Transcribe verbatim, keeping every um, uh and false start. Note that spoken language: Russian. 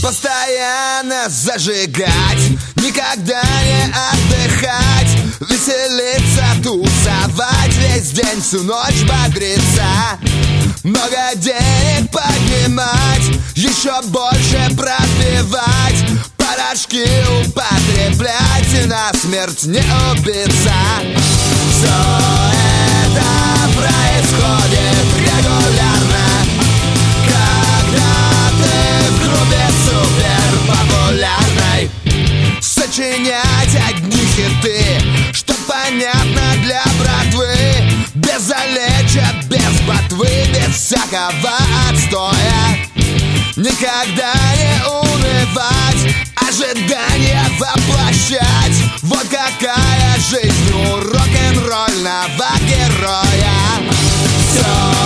Постоянно зажигать, никогда не отдыхать, веселиться, тусовать, весь день, всю ночь бодриться, много денег поднимать, еще больше пропивать, порошки употреблять и на смерть не убиться. Все это происходит регулярно, когда ты в группе супер популярной. Сочинять одни хиты, что понятно для братвы, без залеча, без ботвы, без всякого отстоя. Никогда не унывать, ожидания воплощать. Вот какая жизнь у рок-н-ролльного героя. Все